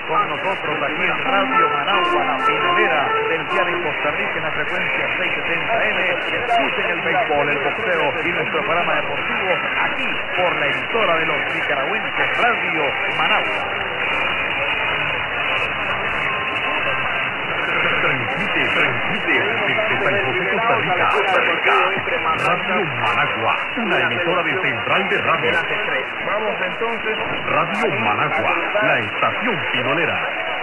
con nosotros aquí en Radio Managua, la pinolera del diario en Costa Rica en la frecuencia 670M. Escuchen el béisbol, el boxeo y nuestro programa deportivo aquí por la emisora de los nicaragüenses, Radio Managua. Transmite desde San José, Costa Rica. Radio Managua, una emisora de Central de Radio. Vamos entonces. Radio Managua, la estación pinolera.